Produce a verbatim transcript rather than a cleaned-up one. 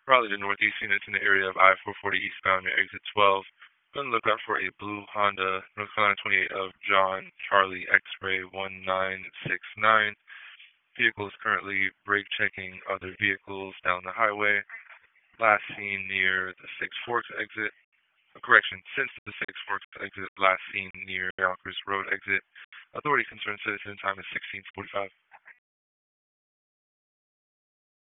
Raleigh to Northeast units in the area of I four forty eastbound near exit twelve. Go and look out for a blue Honda North Carolina twenty-eight of John Charlie X-ray one nine six nine. Vehicle is currently brake checking other vehicles down the highway. Last seen near the Six Forks exit. A correction, since the Six Forks exit, last seen near Yonkers Road exit. Authority concerned citizen, time is sixteen forty-five.